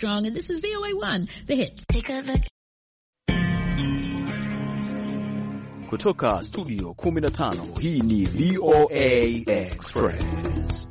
Armstrong, and this is VOA1, The Hits. Take a look. Kutoka studio 15, hii ni VOA Express.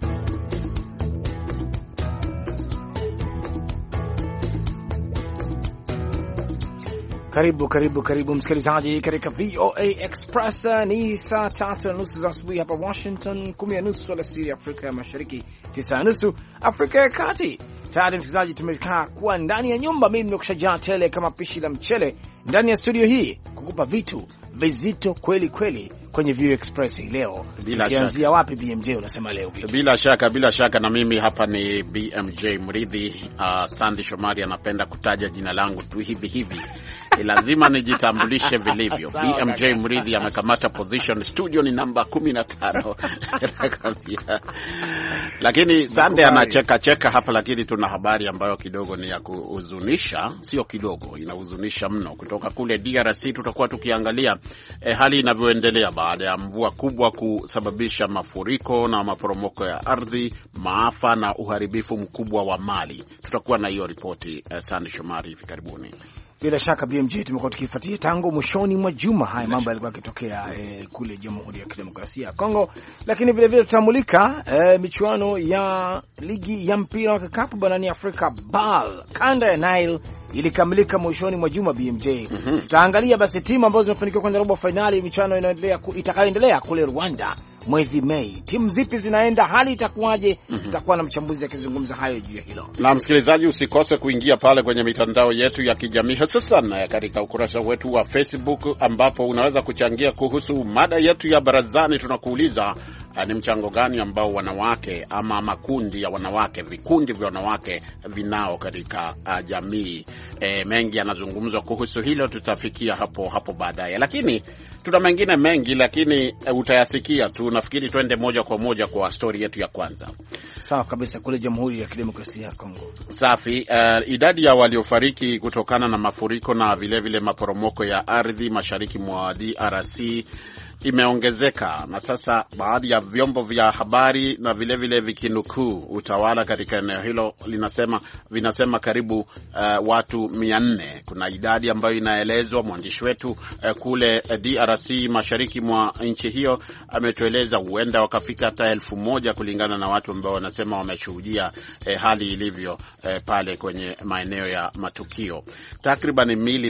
Karibu msikilizaji katika VOA Express. Ni saa 3:30 za asubuhi hapa Washington, 10:30 alasiri Afrika ya Mashariki, 9:30 Afrika ya Kati. Tayari msikilizaji, tumekaa kuwa ndani ya nyumba, mimi nimekushajaa tele kama pishi la mchele ndani ya studio hii kukupa vitu vizito kweli kweli kwenye VOA Express hii leo. Tukianzia wapi BMJ, unasema leo vitu? Bila shaka na mimi hapa ni BMJ Mridhi. Sandy Shomari anapenda kutaja jina langu tu hivi. Lazima nijitambulishe vilivyo. BMJ Mridhi amekamata position, studio ni namba 15. Lakini Sandy anacheka hapa, lakini tuna habari ambayo kidogo ni ya kuhuzunisha, sio kidogo, inahuzunisha mno. Kutoka kule DRC tutakuwa tukiangalia hali inavyoendelea baada ya mvua kubwa kusababisha mafuriko na maporomoko ya ardhi, maafa na uharibifu mkubwa wa mali. Tutakuwa na hiyo ripoti Sandy Shomari hivi karibuni. Bila shaka BMJ, tumekuwa tukifuatia tangu mwishoni mwa juma haya mambo yalikuwa yakitokea kule Jamhuri ya Kidemokrasia ya Kongo, lakini vile vile tutamulika michuano ya ligi ya mpira wa kikapu barani Afrika BAL kanda ya Nile ilikamilika mwishoni mwa juma BMJ. Tutaangalia basi timu ambazo zimefanikiwa kwenda robo finali, michuano inaendelea itakayoendelea kule Rwanda mwezi Mei. Timu zipi zinaenda, hali itakuwaje? Tutakuwa na mchambuzi akizungumza hayo juu ya hilo. Na msikilizaji, usikose kuingia pale kwenye mitandao yetu ya kijamii, hususan katika ukurasa wetu wa Facebook, ambapo unaweza kuchangia kuhusu mada yetu ya barazani. Tunakuuliza ni mchango gani ambao wanawake ama makundi ya wanawake, vikundi vya wanawake vinao katika jamii. Mengi yanazungumzwa kuhusu hilo, tutafikia hapo baadaye. Lakini tuna mengine mengi, lakini utayasikia tu. Nafikiri twende moja kwa moja kwa story yetu ya kwanza. Sawa kabisa, kule Jamhuri ya Kidemokrasia ya Kongo. Safi. Idadi ya waliofariki kutokana na mafuriko na vile maporomoko ya ardhi mashariki mwa DRC imeongezeka, na sasa baadhi ya vyombo vya habari na vile vikinukuu utawala katika eneo hilo vinasema karibu watu 400. Kuna idadi ambayo inaelezwa. Mwandishi wetu kule DRC mashariki mwa nchi hiyo ametueleza huenda wakafika hata 1000 kulingana na watu ambao wanasema wameshuhudia hali ilivyo pale kwenye maeneo ya matukio. Takriban mili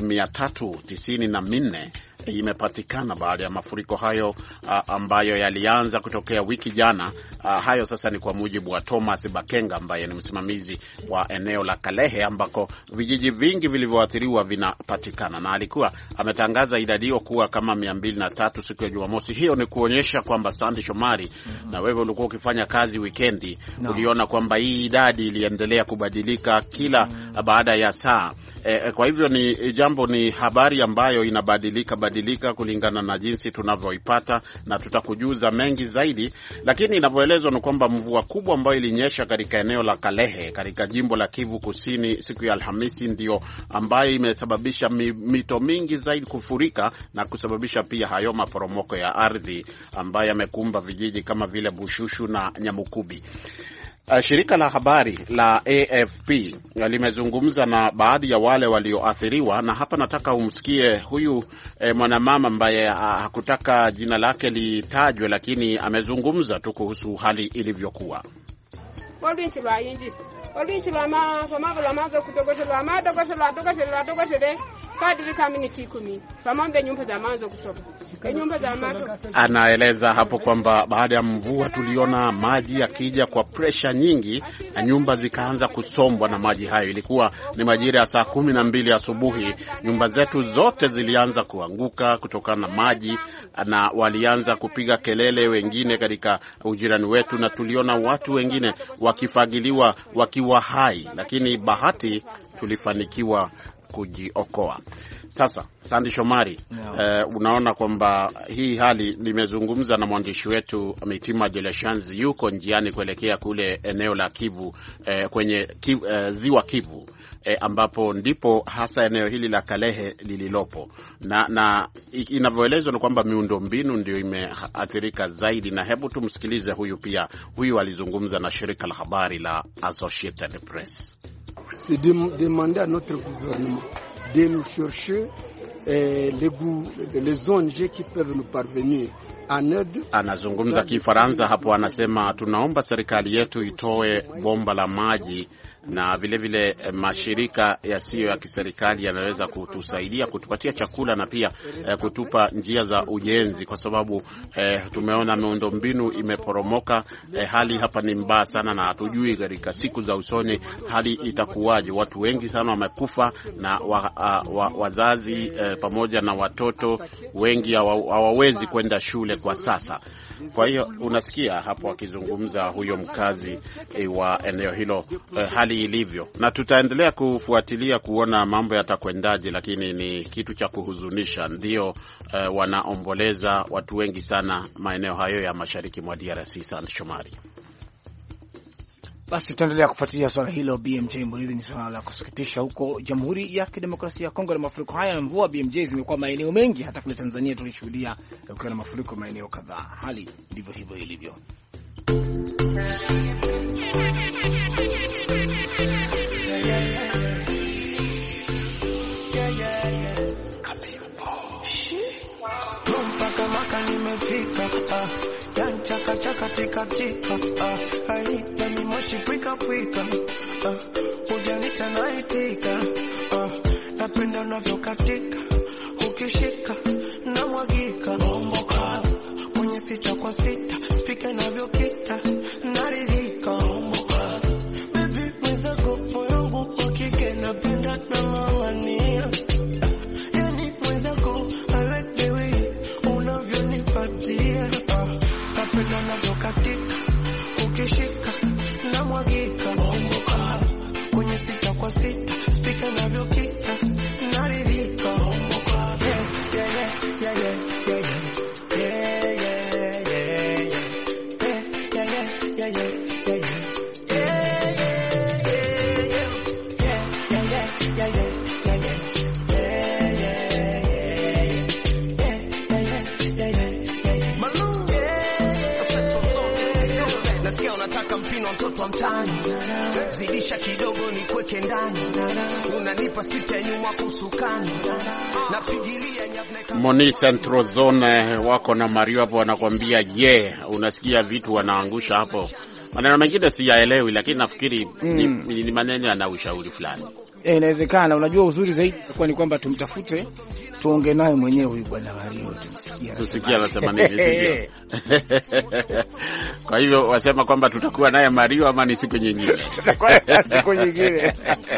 394 imepatikana baada ya mafuriko hayo ambayo yalianza kutokea wiki jana. Hayo sasa ni kwa mujibu wa Thomas Bakenga ambaye ni msimamizi wa eneo la Kalehe ambako vijiji vingi vilivyoathiriwa vinapatikana, na alikuwa ametangaza idadi hiyo kuwa kama 203 siku ya Jumamosi. Hiyo ni kuonyesha kwamba Sandy Shomari, na wewe ulikuwa ukifanya kazi weekendi, uliona kwamba hii idadi iliendelea kubadilika kila baada ya saa. Kwa hivyo ni habari ambayo inabadilika kulingana na jinsi tunavyoipata, na tutakujuza mengi zaidi. Lakini inavyoelezwa ni kwamba mvua kubwa ambayo ilinyesha katika eneo la Kalehe katika jimbo la Kivu Kusini siku ya Alhamisi ndio ambayo imesababisha mito mingi zaidi kufurika na kusababisha pia hayo maporomoko ya ardhi ambayo yamekumba vijiji kama vile Bushushu na Nyamukubi. Shirika la habari la AFP limezungumza na baadhi ya wale walioathiriwa, na hapa nataka umsikie huyu mwanamama ambaye hakutaka jina lake litajwe, lakini amezungumza tu kuhusu hali ilivyokuwa. Anaeleza hapo kwamba baada ya mvua tuliona maji yakija kwa pressure nyingi na nyumba zikaanza kusombwa na maji hayo. Ilikuwa ni majira ya saa 12 asubuhi. Nyumba zetu zote zilianza kuanguka kutokana na maji, na walianza kupiga kelele wengine katika ujirani wetu, na tuliona watu wengine wakifagiliwa wakiwa hai, lakini bahati tulifanikiwa kujiokoa. Sasa Sandy Shomari, unaona kwamba hii hali, nimezungumza na mwandishi wetu Mitima Jeleshanzi, yuko njiani kuelekea kule eneo la Kivu, kwenye ziwa Kivu, ambapo ndipo hasa eneo hili la Kalehe lililopo, na inavyoelezwa ni kwamba miundombinu ndio imeathirika zaidi. Na hebu tumsikilize huyu alizungumza na shirika la habari la Associated Press. c'est demander à notre gouvernement de nous chercher les ONG qui peuvent nous parvenir. Anazungumza Kifaransa hapo, anasema tunaomba serikali yetu itoe bomba la maji na vile mashirika yasiyo ya kiserikali yanaweza kutusaidia kutupatia chakula na pia kutupa njia za ujenzi, kwa sababu tumeona miundombinu imeporomoka. Hali hapa ni mbaya sana na hatujui katika siku za usoni hali itakuwaje. Watu wengi sana wamekufa na wazazi pamoja na watoto wengi hawawezi kwenda shule kwa sasa. Kwa hiyo unasikia hapo akizungumza huyo mkazi wa eneo hilo hali ilivyo, na tutaendelea kufuatilia kuona mambo yatakwendaje, lakini ni kitu cha kuhuzunisha. Ndio wanaomboleza watu wengi sana maeneo hayo ya mashariki mwa DRC sana. Shomari, basi tutaendelea kufuatilia swala hilo. BMJ Murithi, ni swala la kusikitisha huko Jamhuri ya Kidemokrasia ya Kongo, na mafuriko haya na mvua BMJ zimekuwa maeneo mengi, hata kule Tanzania tulishuhudia ukiwa na mafuriko maeneo kadhaa. Hali ndivyo hivyo ilivyo. Chaka tika tika ai yani moshi pika pika ujanita naitika napenda unavyokatika ukishika na mwagika bomboka kwenye sita kwa sita speaker inavyokita naridhika bomboka baby mwenzako moyo ukike napenda na mangania yani mwenzako I like the way unavyonipatia napenda unavyokatika ukishika na mwagika bomboka kwenye sita kwa sita speaker inavyokita naridhika bomboka mtoto mtani zidisha kidogo ni kweke ndani unanipa sita nyuma kusukani napigilia nyavneka. Moni Central Zone wako na Mario hapo wanakuambia unasikia vitu wanaangusha hapo. Maneno mengine siyaelewi, lakini nafikiri ni maneno yana ushauri fulani. Inawezekana. Unajua uzuri zaidi kwa ni kwamba tumtafute tuongee naye mwenyewe huyu bwana Mario, tusikia anasema nini. Kwa hivyo wasema kwamba tutakuwa naye Mario ama ni siku nyingine? Tutakuwa siku nyingine.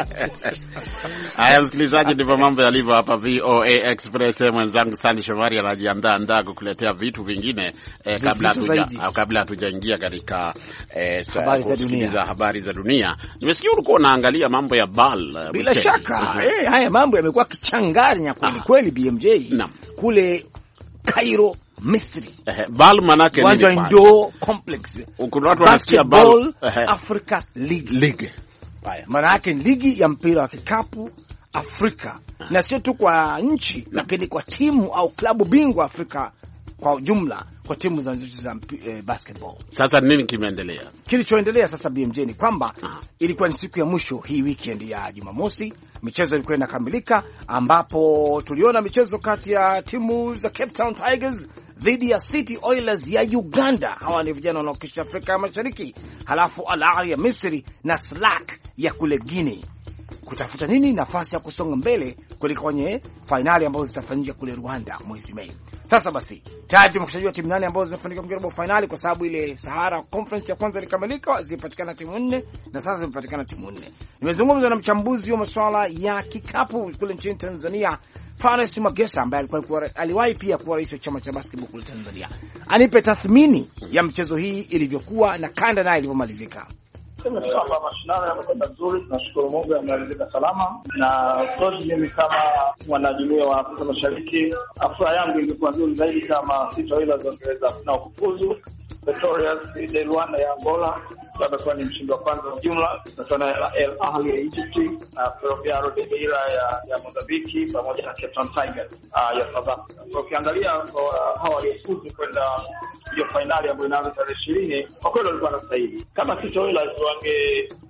Haya msikilizaji, ndivyo mambo yalivyo hapa VOA Express. Mwenzangu Sani Shomari anajiandaa kukuletea vitu vingine kabla hatujaingia katika habari za dunia. Nimesikia ulikuwa unaangalia mambo ya BAL. Bila shaka haya mambo yamekuwa kichanganya kweli BMJ kule Cairo, Misri. BAL manake ni uwanja Indo Complex. Kuna watu wanasikia BAL Africa League. Manake ligi ya mpira wa kikapu Afrika, na sio tu kwa nchi lakini kwa timu au klabu bingwa Afrika kwa ujumla, kwa timu za basketball. Sasa nini kimeendelea? Kilichoendelea sasa BMJ ni kwamba ilikuwa ni siku ya mwisho hii weekend ya Jumamosi, michezo ilikuwa inakamilika, ambapo tuliona michezo kati ya timu za Cape Town Tigers dhidi ya City Oilers ya Uganda. Hawa ni vijana wanaokishi Afrika ya Mashariki. Halafu Al Ahly ya Misri na Slack ya kule Guinea kutafuta nini nafasi ya kusonga mbele kuelekea kwenye finali ambazo zitafanyika kule Rwanda mwezi Mei. Sasa basi tayari tumekushajua timu nane ambazo zimefanikiwa kuingia robo finali, kwa sababu ile Sahara Conference ya kwanza ilikamilika, zipatikana timu 4 na sasa zimepatikana timu 4. Nimezungumza na mchambuzi wa masuala ya kikapu kule nchini Tanzania, Fares Magesa, ambaye aliwahi pia kuwa rais wa chama cha basketball kule Tanzania. Anipe tathmini ya mchezo hii ilivyokuwa na kanda naye ilivyomalizika. Inshallah mashindano yamekwenda vizuri, tunashukuru Mungu yamalizika salama. Na tozi mimi kama mwanajumuiya wa Afrika Mashariki, afra yangu ingekuwa nzuri zaidi kama City Oilers wangeweza na kufuzu. Victorious de Luanda ya Angola kwa ni mshindi wa kwanza wa jumla, na Al Ahly ya Egypt na Ferroviario de Beira ya Mozambique pamoja na Cape Town Tigers ya South Africa. So ukiangalia hawa waliofuzu kwenda hiyo finali ambayo inaanza tarehe 20, kwa kweli walikuwa wanastahili. Kama City Oilers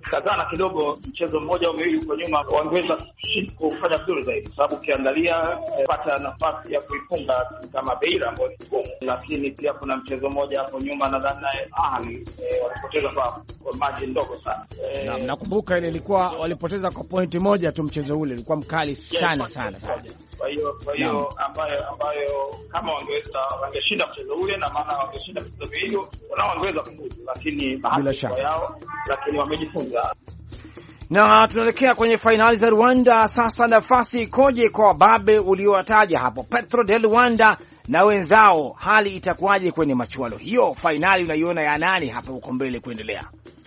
kadhaa kidogo, mchezo mmoja au miwili kwa nyuma wangeweza kufanya vizuri zaidi, sababu ukiangalia pata nafasi ya kuifunga kama Beira ambayo ni ngumu, lakini pia kuna mchezo mmoja hapo nyuma nadhani Ahli walipoteza kwa margin ndogo sana. Na nakumbuka ile ilikuwa walipoteza kwa pointi moja tu, mchezo ule ulikuwa mkali sana. Kwa hiyo ambayo kama wangeshinda mchezo ule, na maana wangeshinda mchezo miwili na wangeweza kufuzu, lakini bahati yao, lakini wamejifunza. Na tunaelekea kwenye fainali za Rwanda sasa. Nafasi ikoje kwa wababe uliowataja hapo, Petro de Rwanda na wenzao? Hali itakuwaje kwenye machuano hiyo? Fainali unaiona ya nani hapa uko mbele kuendelea?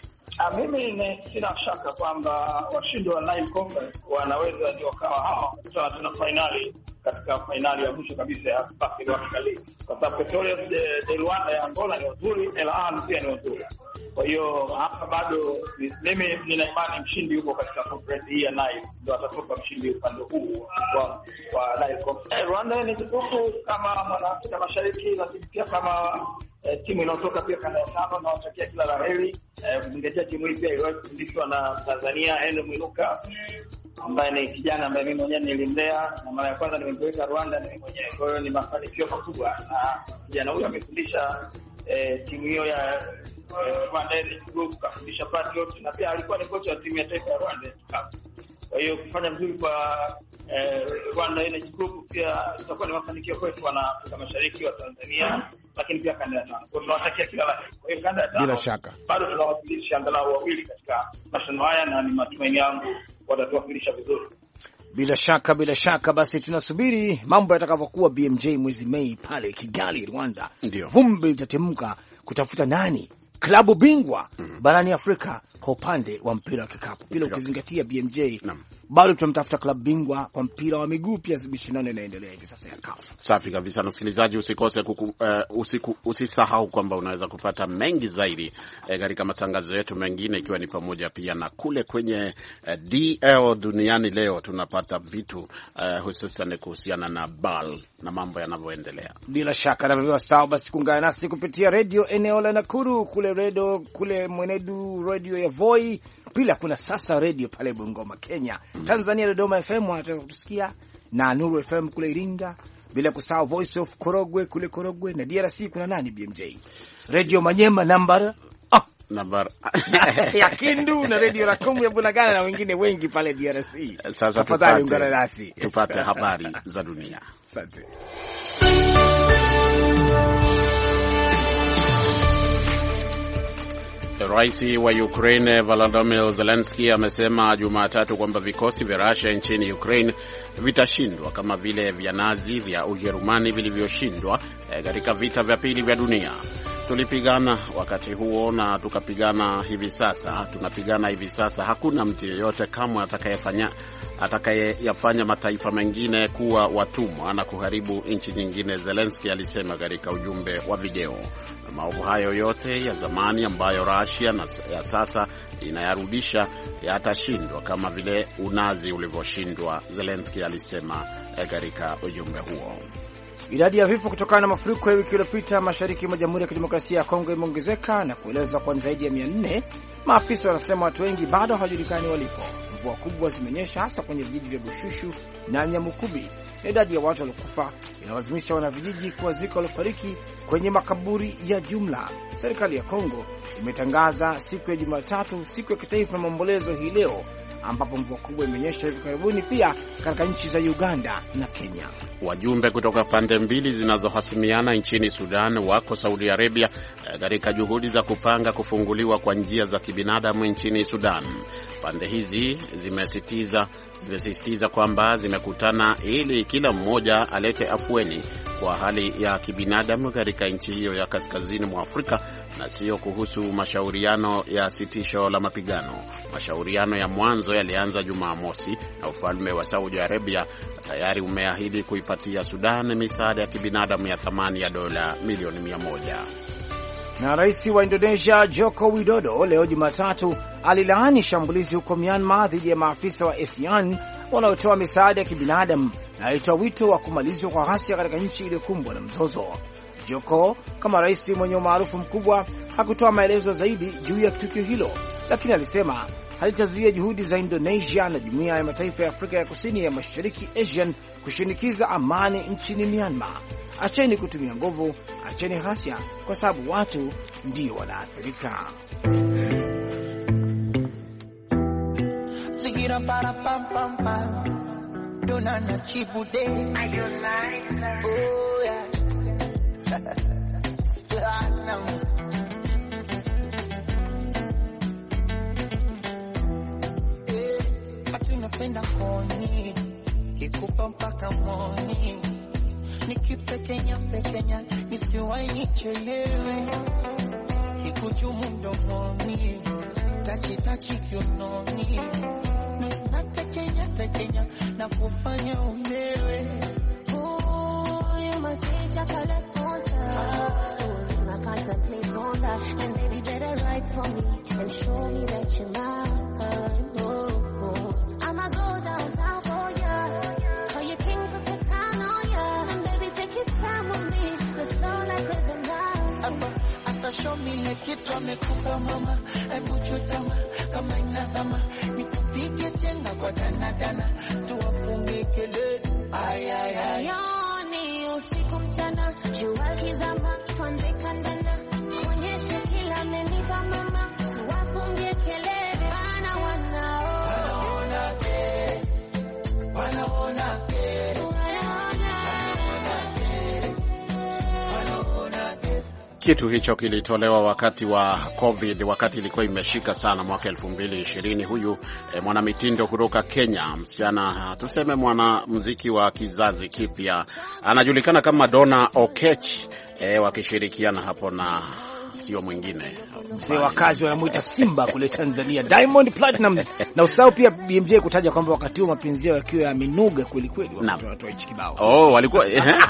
Mimi sina shaka kwamba washindi wa Nile Conference wanaweza ndio kawa hawa tuna finali, katika finali ya mwisho kabisa ya Basketball Africa League, kwa sababu Petroleum de Rwanda ya Angola ni nzuri, El Ahly pia ni nzuri. Kwa hiyo hapa bado mimi nina imani mshindi yuko katika conference hii ya Nile, ndio atatoka mshindi upande huu wa Nile Conference. Rwanda ni kitu kama Mwanaafrika Mashariki, na pia kama timu inayotoka pia kanda ya 5, na watakia kila la heri. Kuzingatia timu hii pia iliwahi kufundishwa na Tanzania Endo Mwinuka, ambaye ni kijana ambaye mimi mwenyewe nilimlea, na mara ya kwanza nimempeleka Rwanda mimi mwenyewe. Kwa hiyo ni mafanikio makubwa, na kijana huyo amefundisha timu hiyo ya Rwanda Group, kafundisha Patriot, na pia alikuwa ni kocha wa timu ya taifa ya Rwanda. Kwa hiyo kufanya vizuri kwa Rwanda Energy Group pia itakuwa ni mafanikio kwetu wana Afrika Mashariki wa Tanzania, lakini pia kanda ya 5. Kwa tunawatakia kila la heri. Kwa hiyo kanda ya 5 bila shaka bado tunawakilisha angalau wawili katika mashindano haya, na ni matumaini yangu watatuwakilisha vizuri. Bila shaka basi tunasubiri mambo yatakavyokuwa BMJ mwezi Mei pale Kigali, Rwanda. Vumbi litatemka kutafuta nani klabu bingwa barani Afrika kwa upande wa mpira wa kikapu. Bila ukizingatia BMJ bado tunamtafuta klabu bingwa kwa mpira wa miguu pia, mashindano yanaendelea hivi sasa ya CAF. Safi kabisa. Msikilizaji, usikose usisahau kwamba unaweza kupata mengi zaidi katika matangazo yetu mengine, ikiwa ni pamoja pia na kule kwenye DL duniani leo tunapata vitu hususan kuhusiana na BAL na mambo yanavyoendelea. Bila shaka na vivyo sawa, basi kuungana nasi kupitia radio eneo la Nakuru, kule Mwenedu radio ya Voi, pila kuna sasa radio pale Bungoma Kenya, Tanzania Dodoma FM wanataka kutusikia, na Nuru FM kule Iringa, bila kusahau Voice of Korogwe kule Korogwe, na DRC kuna nani BMJ? Radio Manyema namba ya Kindu, na Radio Rakumu ya Bunagana, na wengine wengi pale DRC. Sasa tafadhali ungana nasi tupate habari za dunia. Asante. Rais wa Ukraine Volodymyr Zelensky amesema Jumatatu kwamba vikosi vya Russia nchini Ukraine vitashindwa kama vile vya Nazi vya Ujerumani vilivyoshindwa katika vita vya pili vya dunia. Tulipigana wakati huo na tukapigana hivi sasa, tunapigana hivi sasa. Hakuna mtu yeyote kamwe atakayeyafanya mataifa mengine kuwa watumwa na kuharibu nchi nyingine, Zelensky alisema katika ujumbe wa video. Maovu hayo yote ya zamani ambayo Russia na ya sasa inayarudisha yatashindwa kama vile Unazi ulivyoshindwa, Zelensky alisema katika ujumbe huo. Idadi ya vifo kutokana na mafuriko ya wiki iliyopita mashariki mwa Jamhuri ya Kidemokrasia ya Kongo imeongezeka na kueleza kwa zaidi ya 400. Maafisa wanasema watu wengi bado hawajulikani walipo. Mvua kubwa zimenyesha hasa kwenye vijiji vya Bushushu na Nyamukubi, na idadi ya watu waliokufa inalazimisha wanavijiji kuwazika waliofariki kwenye makaburi ya jumla. Serikali ya Kongo imetangaza siku ya Jumatatu siku ya kitaifa ya maombolezo hii leo, ambapo mvua kubwa imenyesha hivi karibuni pia katika nchi za Uganda na Kenya. Wajumbe kutoka pande mbili zinazohasimiana nchini Sudan wako Saudi Arabia katika juhudi za kupanga kufunguliwa kwa njia za kibinadamu nchini Sudan. Pande hizi zimesisitiza kwamba zimekutana ili kila mmoja alete afueni kwa hali ya kibinadamu katika nchi hiyo ya kaskazini mwa Afrika, na sio kuhusu mashauriano ya sitisho la mapigano. Mashauriano ya mwanzo yalianza Jumamosi na ufalme wa Saudi Arabia tayari umeahidi kuipatia Sudan misaada ya kibinadamu ya thamani ya dola milioni 100. Na rais wa Indonesia Joko Widodo leo Jumatatu alilaani shambulizi huko Myanmar dhidi ya maafisa wa ASEAN wanaotoa misaada ya kibinadamu, na alitoa wito wa kumalizwa kwa ghasia katika nchi iliyokumbwa na mzozo. Joko, kama rais mwenye umaarufu mkubwa, hakutoa maelezo zaidi juu ya tukio hilo, lakini alisema halitazuia juhudi za Indonesia na Jumuiya ya Mataifa ya Afrika ya Kusini ya Mashariki ASEAN kushinikiza amani nchini Myanmar. Acheni kutumia nguvu, acheni ghasia, kwa sababu watu ndio wanaathirika. Napenda koni kikupa mpaka moni nikipekenya nisiwahi nichelewe kikuchumu mdomoni tachi kiunoni natekenya na kufanya umewe. You must be chocolate monster, so I contemplate on that, and baby better write for me and show me that you're mine. I'ma go downtown for ya, call your king, put the crown on ya, and baby take your time with me, let's flow like rhythm now. Asa show me like kitu amekupa mama, hebu chutama kama inazama, nikupige chenga kwa danadana, tuwafunge kelele, ay. Yoni usiku mchana, jua kizama, tuanze kandana, kuonyeshe kila amenipa mama, tuwafunge kelele, wanaona Kitu hicho kilitolewa wakati wa COVID, wakati ilikuwa imeshika sana mwaka 2020. Huyu mwanamitindo kutoka Kenya, msichana tuseme mwanamuziki wa kizazi kipya, anajulikana kama Donna Okech, wakishirikiana hapo na sio mwingine mzee wakazi wanamuita Simba kule Tanzania, Diamond Platinum. Na usahau pia BMJ kutaja kwamba wakati huo mapenzi yao yakiwa yamenuga kweli kweli, wanatoa hichi kibao. Walikuwa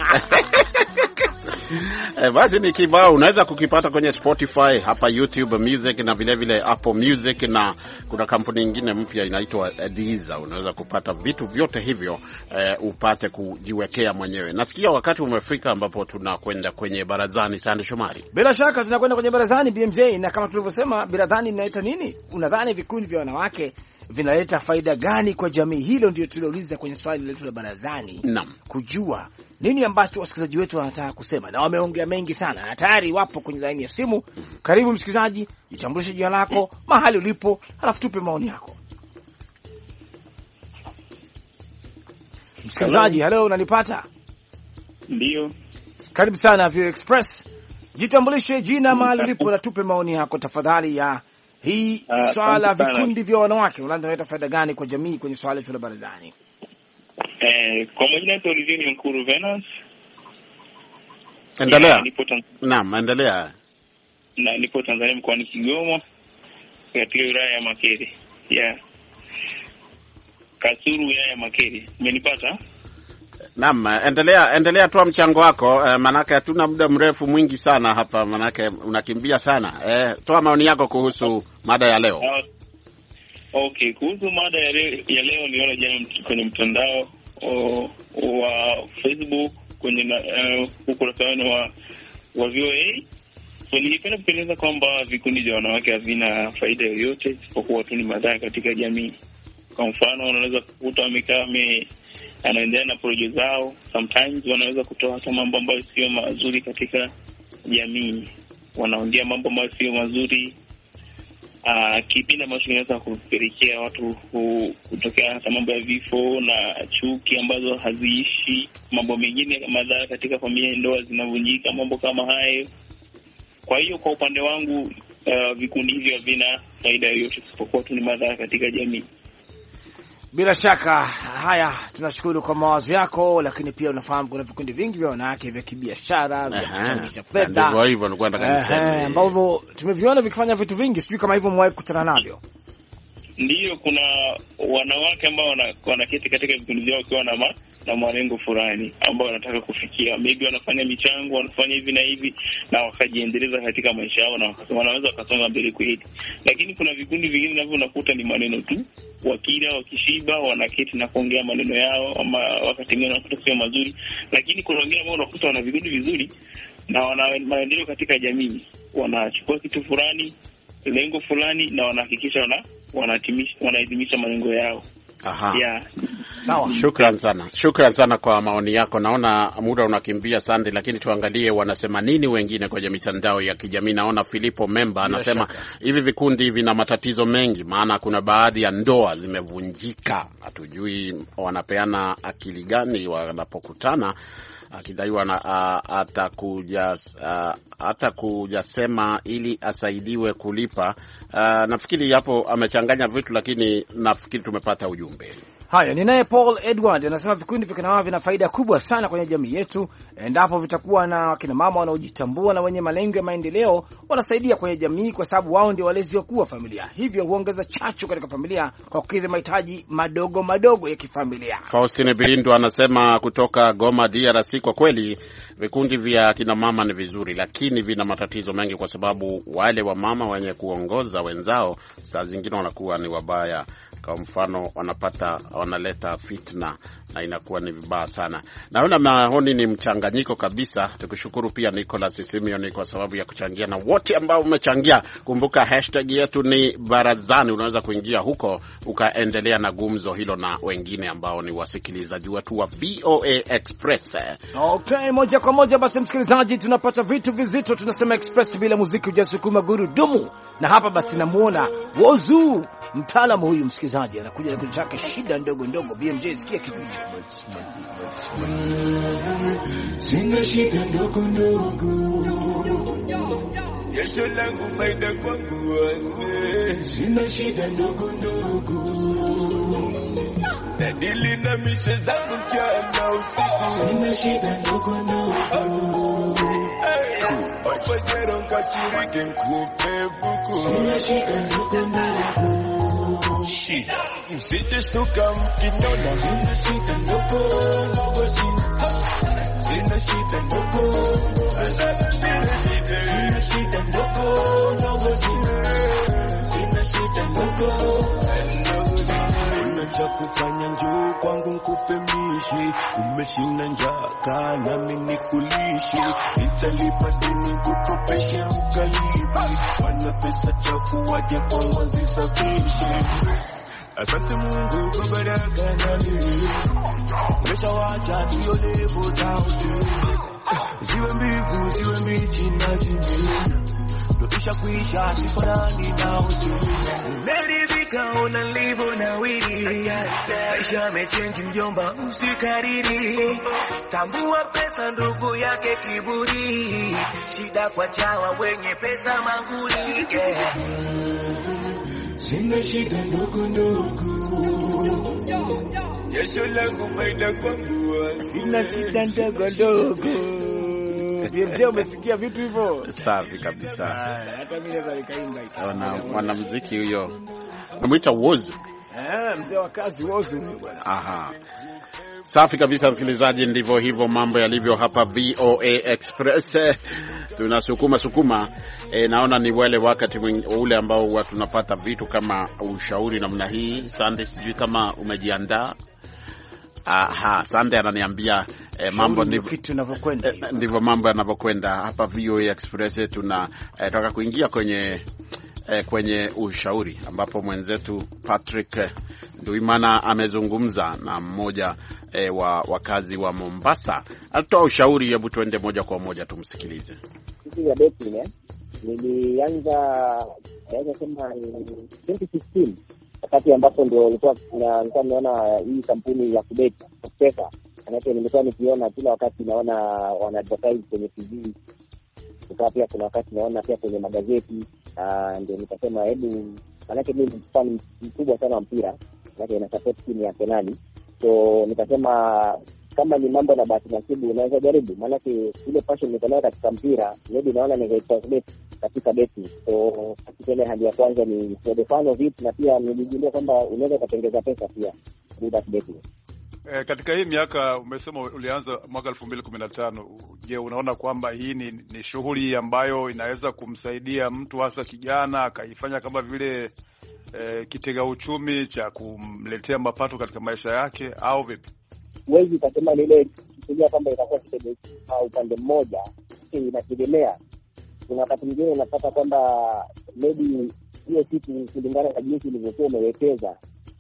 basi ni kibao unaweza kukipata kwenye Spotify, hapa YouTube Music na vile vile Apple Music, na kuna kampuni nyingine mpya inaitwa Deezer. Unaweza kupata vitu vyote hivyo upate kujiwekea mwenyewe. Nasikia wakati umefika ambapo tunakwenda kwenye barazani. Sande Shomari. Bila shaka tunakwenda kwenye barazani BMJ, na kama tulivyosema barazani inaleta nini? Unadhani vikundi vya wanawake vinaleta faida gani kwa jamii? Hilo ndio tuliouliza kwenye swali letu la barazani. Naam. Kujua nini ambacho wasikilizaji wetu wanataka kusema, na wameongea mengi sana na tayari wapo kwenye laini ya simu. Karibu msikilizaji, jitambulishe jina lako, mahali ulipo, halafu tupe maoni yako. Msikilizaji, hello, unanipata? Ndio. Karibu sana View Express. Jitambulishe jina, mahali ulipo, na tupe maoni yako tafadhali ya hii swala vikundi vya wanawake. Unaleta faida gani kwa jamii kwenye swala la barazani? Kwa majina ya Olivier Nkuru Venus. Endelea. Naam, endelea. Na nipo Tanzania mkoani Kigoma katika wilaya ya Makere. Kasuru wilaya ya Makere. Umenipata? Naam, endelea toa mchango wako, manake hatuna muda mrefu mwingi sana hapa, manake unakimbia sana. Toa maoni yako kuhusu mada ya leo. Okay, kuhusu mada ya leo niona jana kwenye mtandao wa Facebook kwenye ukurasa wa VOA. So nilipenda kueleza kwamba vikundi vya wanawake havina faida yoyote isipokuwa tu ni madhara katika jamii. Kwa mfano, unaweza kukuta wamekaa anaendelea na project zao, sometimes wanaweza kutoa hata mambo ambayo sio mazuri katika jamii. Wanaongea mambo ambayo sio mazuri, kipindi ambacho kinaweza kupelekea watu kutokea hata mambo ya vifo na chuki ambazo haziishi, mambo mengine madhara katika familia, ndoa zinavunjika, mambo kama hayo. Kwa hiyo kwa upande wangu vikundi hivyo havina faida yoyote isipokuwa tu ni madhara katika jamii. Bila shaka. Haya, tunashukuru kwa mawazo yako, lakini pia unafahamu kuna vikundi vingi vya wanawake vya kibiashara, vya kuchangisha fedha. Ndivyo hivyo nilikuwa nataka niseme. Ambavyo tumeviona vikifanya vitu vingi, sijui kama hivyo mwahi kukutana navyo. Ndio, kuna wanawake ambao wanaketi katika vikundi vyao wakiwa na malengo fulani ambao wanataka kufikia. Maybe wanafanya michango, wanafanya hivi na hivi na wakajiendeleza katika maisha yao na wanaweza wakasonga mbele kweli. Lakini kuna vikundi vingine navyo unakuta ni maneno tu. Wakila wakishiba wanaketi na kuongea maneno yao, ama wakati mwingine wanakuta sio mazuri. Lakini kuna wengine ambao unakuta wana vikundi vizuri na wana maendeleo katika jamii. Wanachukua kitu fulani lengo fulani na wanahakikisha wanahitimisha malengo yao. Aha. Yeah. Sawa. Shukran sana kwa maoni yako. Naona muda unakimbia Sandy, lakini tuangalie wanasema nini wengine kwenye mitandao ya kijamii. Naona Filipo Memba anasema hivi vikundi vina matatizo mengi, maana kuna baadhi ya ndoa zimevunjika. Hatujui wanapeana akili gani wanapokutana, akidaiwa atakuja sema ili asaidiwe kulipa. Nafikiri hapo amechanganya vitu, lakini nafikiri tumepata ujumbe. Haya, ninaye Paul Edward anasema vikundi vya kina mama vina faida kubwa sana kwenye jamii yetu. Endapo vitakuwa na kina mama wanaojitambua na wenye malengo ya maendeleo, wanasaidia kwenye jamii kwa sababu wao ndio walezi wakuu wa familia. Hivyo huongeza chachu katika familia kwa kukidhi mahitaji madogo madogo ya kifamilia. Faustine Bilindu anasema kutoka Goma, DRC, kwa kweli vikundi vya kina mama ni vizuri, lakini vina matatizo mengi kwa sababu wale wa mama wenye kuongoza wenzao saa zingine wanakuwa ni wabaya. Kwa mfano wanaleta fitna na inakuwa ni vibaya sana. Naona maoni ni mchanganyiko kabisa. Tukushukuru pia Nicholas Simeon kwa sababu ya kuchangia, na wote ambao umechangia. Kumbuka hashtag yetu ni Barazani, unaweza kuingia huko ukaendelea na gumzo hilo na wengine ambao ni wasikilizaji wetu wa VOA Express. Okay, moja kwa moja basi msikilizaji, tunapata vitu vizito. Tunasema Express bila muziki hujasukuma gurudumu. Na hapa basi namuona Wozu, mtaalamu huyu msikilizaji, anakuja na kuchaka shida ndogo ndogo. BMJ, sikia kitu hicho. Sina shida ndogo ndogo, Yesu langu faida kwangu wewe. Sina shida ndogo ndogo, nadili na mishe zangu mchana usiku. Sina shida ndogo ndogo, opajero nkachirike nkupe buku. Sina shida ndogo ndogo, shida msijeshtuka mkinona. Sina shida ndogo ndogo, sina shida ndogo, sina shida ndogo ndogo, sina shida ndogo. Unacha kufanya njoo kwangu nkupe mishi, umeshinda njaa kana mimi kulishi. Nitalipa deni kukopesha ukalibi, wana pesa chafu waje kwangu zisafishe. Asante Mungu kwa baraka na neema, umeshawacha sio levo zao. Ziwe mbivu ziwe mbichi na zime, ndotisha kuisha sifanani na utu. Meridhika ona livo na wili, maisha mechenji mjomba usikariri. Tambua pesa ndugu yake kiburi, shida kwa chawa wenye pesa manguli. Sina shida ndogo ndogo, Yesu langu faida kwangu. Sina shida ndogo ndogo. BMJ, umesikia vitu hivyo? Safi kabisa. Hata mimi naweza nikaimba hicho. Mwanamuziki huyo anamuita Wozu. Mzee wa kazi Wozu bwana. Aha. Safi kabisa msikilizaji, ndivyo hivyo mambo yalivyo hapa VOA Express. Tunasukuma. Naona ni wale wakati ule ambao watu tunapata vitu kama ushauri namna hii. Sunday, sijui kama umejiandaa. Aha, Sunday ananiambia mambo ndivyo mambo yanavyokwenda hapa VOA Express. Tunataka kuingia kwenye ushauri ambapo mwenzetu Patrick Nduimana amezungumza na mmoja wa wakazi wa Mombasa. Alitoa ushauri, hebu tuende moja kwa moja tumsikilize. Sisi ya dating nilianza kama 2016 wakati ambapo ndio nilikuwa naona hii kampuni ya kubeti pesa. Anaitwa, nimekuwa nikiona kila wakati naona wana advertise kwenye TV. Tukawa pia kuna wakati naona pia kwenye magazeti. Ndio nikasema hebu, manake mimi ni fan mkubwa sana wa mpira, manake ina support timu ya Arsenal. So nikasema kama ni mambo na bahati nasibu unaweza jaribu, manake ile passion niko nayo katika mpira, maybe naona ningeitranslate katika betting. So katika ile hali ya kwanza ni for the fun of it, na pia nilijua kwamba unaweza kutengeza pesa pia bila betting. Katika hii miaka umesema ulianza mwaka 2015, je, unaona kwamba hii ni shughuli ambayo inaweza kumsaidia mtu hasa kijana akaifanya kama vile kitega uchumi cha kumletea mapato katika maisha yake au vipi? Huwezi kusema ile kitu kwamba itakuwa kitega uchumi au upande mmoja, inategemea. Kuna wakati mwingine unapata kwamba maybe hiyo siku kulingana na jinsi ilivyokuwa umewekeza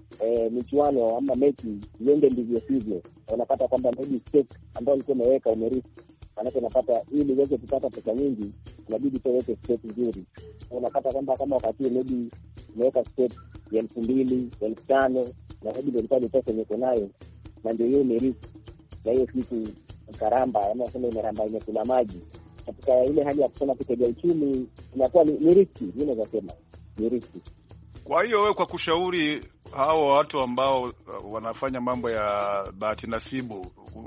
michuano ama mechi iende ndivyo sivyo, unapata kwamba maybe stake ambayo ulikuwa umeweka umerisk. Maana unapata ili uweze kupata pesa nyingi inabidi uweke stake nzuri. Unapata kwamba kama wakati maybe umeweka stake ya 2,000, 5,000 na maybe ndio ilikuwa ni pesa yenye nayo, na ndio hiyo umerisk, na hiyo siku karamba ama sema imeramba imekula maji. Katika ile hali ya kusema kitega uchumi inakuwa ni riski, mimi naweza sema ni riski. Kwa hiyo wewe, kwa kushauri hao watu ambao wanafanya mambo ya bahati nasibu,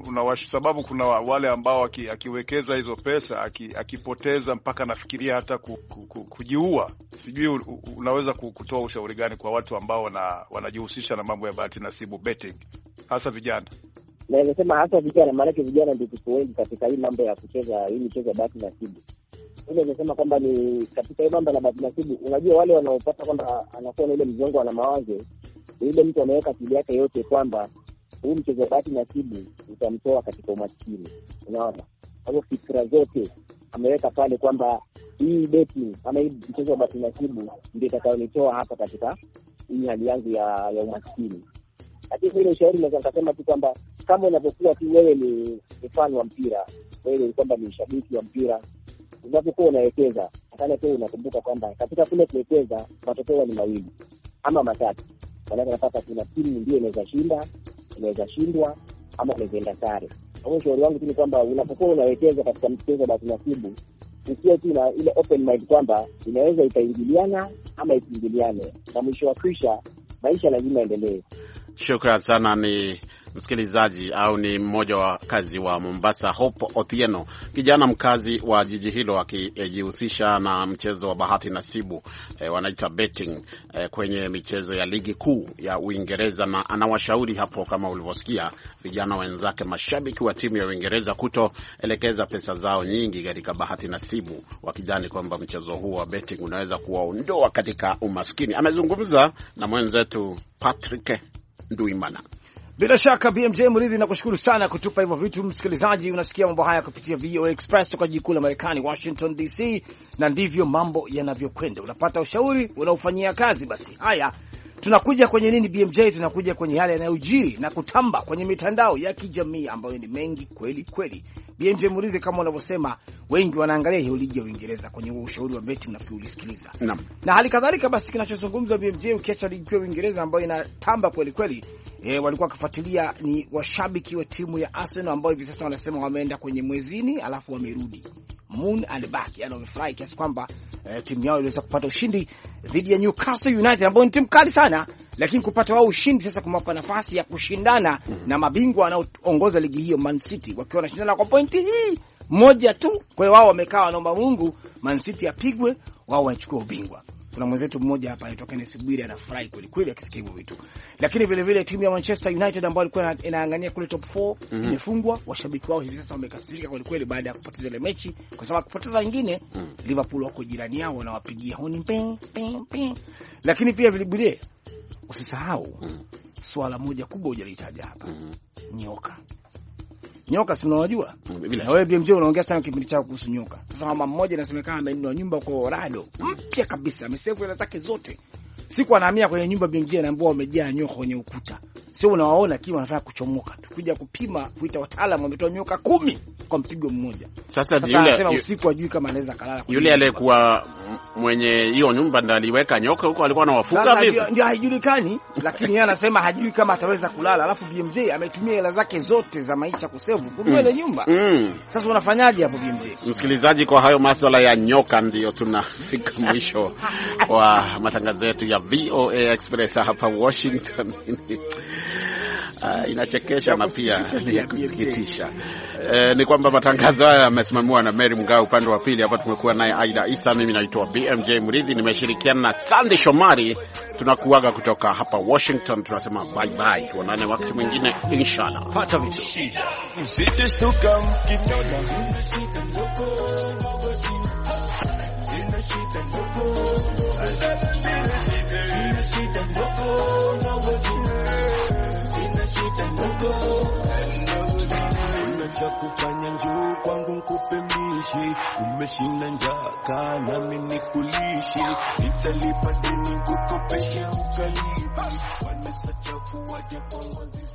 sababu kuna wale ambao akiwekeza hizo pesa akipoteza mpaka nafikiria hata kujiua. Sijui unaweza kutoa ushauri gani kwa watu ambao wanajihusisha na mambo ya bahati nasibu, betting, hasa vijana? Naweza sema hasa vijana, maana vijana ndio tuko wengi katika hii mambo ya kucheza hii michezo ya bahati nasibu. Ile nasema kwamba ni katika ile mambo ya bahati nasibu, unajua wale wanaopata kwamba anakuwa na ile mzongo na mawazo, ile mtu ameweka akili yake yote kwamba huu mchezo wa bahati nasibu utamtoa katika umaskini. Unaona? Hapo fikra zote ameweka pale kwamba hii betting ama hii mchezo wa bahati nasibu ndio itakayonitoa hapa katika hii hali yangu ya umaskini. Lakini ile ushauri naweza kusema tu kwamba kama unapokuwa tu wewe ni fan wa mpira, wewe kwamba ni shabiki wa mpira, unapokuwa unawekeza, hata tu unakumbuka kwamba katika kule kuwekeza matokeo ni mawili ama matatu. Unapata kuna timu ndio inaweza shinda, inaweza shindwa ama inaweza sare. Kwa ushauri wangu ni kwamba unapokuwa unawekeza katika mchezo wa nasibu, usiwe tu na ile open mind kwamba inaweza ikaingiliana ama isiingiliane, na mwisho wa kisha maisha lazima yaendelee. Shukrani sana. Ni msikilizaji au ni mmoja wa kazi wa Mombasa, Hope Othieno, kijana mkazi wa jiji hilo, akijihusisha na mchezo wa bahati nasibu, wanaita betting, kwenye michezo ya ligi kuu ya Uingereza, na anawashauri hapo, kama ulivyosikia, vijana wenzake mashabiki wa timu ya Uingereza kutoelekeza pesa zao nyingi katika bahati nasibu, wakijani kwamba mchezo huu wa betting unaweza kuwaondoa katika umaskini. Amezungumza na mwenzetu Patrick Nduimana. Bila shaka BMJ Muridhi, nakushukuru sana kutupa hivyo vitu. Msikilizaji, unasikia mambo haya kupitia VOA Express kutoka jiji kuu la Marekani, Washington DC, na ndivyo mambo yanavyokwenda. Unapata ushauri, unaufanyia kazi. Basi haya, tunakuja kwenye nini BMJ? Tunakuja kwenye yale yanayojiri na kutamba kwenye mitandao ya kijamii ambayo ni mengi kweli kweli. BMJ Muridhi, kama unavyosema, wengi wanaangalia hiyo ligi ya Uingereza kwenye ushauri wa betting, nafikiri ulisikiliza. Na hali kadhalika basi kinachozungumzwa BMJ, ukiacha ligi ya Uingereza ambayo inatamba kweli kweli, walikuwa kufuatilia ni washabiki wa timu ya Arsenal ambao hivi sasa wanasema wameenda kwenye mwezini alafu wamerudi moon and back, yani wamefurahi kiasi kwamba timu yao iliweza kupata ushindi dhidi ya Newcastle United ambao ni timu kali sana, lakini kupata wao ushindi sasa kumewapa nafasi ya kushindana na mabingwa wanaoongoza ligi hiyo, Man City, wakiwa wanashindana kwa pointi hii moja tu. Kwa hiyo wao wamekaa wanaomba Mungu Man City apigwe, wao wachukue ubingwa. Kuna mwenzetu mmoja hapa anatoka Nesibiri anafurahi kweli kweli akisikia hivyo vitu. Lakini vile vile timu ya Manchester United ambayo ilikuwa inaangania kule top 4 imefungwa. Washabiki wao hivi sasa wamekasirika kweli kweli baada ya kupoteza ile mechi, kwa sababu kupoteza nyingine Liverpool wako jirani yao wanawapigia honi ping ping ping. Lakini pia vile vile usisahau swala moja kubwa hujalitaja hapa. Nyoka si unawajua? Na wewe BMJ unaongea sana kipindi chako kuhusu nyoka. Sasa mama mmoja anasemekana amenunua nyumba kwa Orlando mpya kabisa, amesave hela zake zote. Siku anahamia kwenye nyumba BMJ anaambiwa wamejaa nyoka kwenye ukuta. Sio unawaona kiwa wanataka kuchomoka. Tukija kupima kuita wataalamu wametoa nyoka 10 kwa mpigo mmoja. Sasa yule anasema usiku ajui kama anaweza kalala. Yule aliyekuwa mwenye hiyo nyumba ndo aliweka nyoka huko, alikuwa anawafuga vipi? Ndio haijulikani, lakini yeye anasema hajui kama ataweza kulala. Alafu BMJ ametumia hela zake zote za maisha kusave kununua ile nyumba. Sasa unafanyaje hapo BMJ? Msikilizaji, kwa hayo masuala ya nyoka ndio tunafika mwisho wa matangazo yetu ya VOA Express hapa Washington. Inachekesha na pia ni kusikitisha. Ni kwamba matangazo haya yamesimamiwa na Mary Mgao, upande wa pili hapa tumekuwa naye Aida Isa, mimi naitwa BMJ Muridhi, nimeshirikiana na Sandy Shomari. Tunakuaga kutoka hapa Washington, tunasema bye bye, tuonane wakati mwingine inshallah. Pata vitu cha kufanya njoo kwangu nikupe nikufemishe, umeshinda njaa kaa nami nikulishe, nitalipa deni kukopesha ukalibi, wanasachafua japo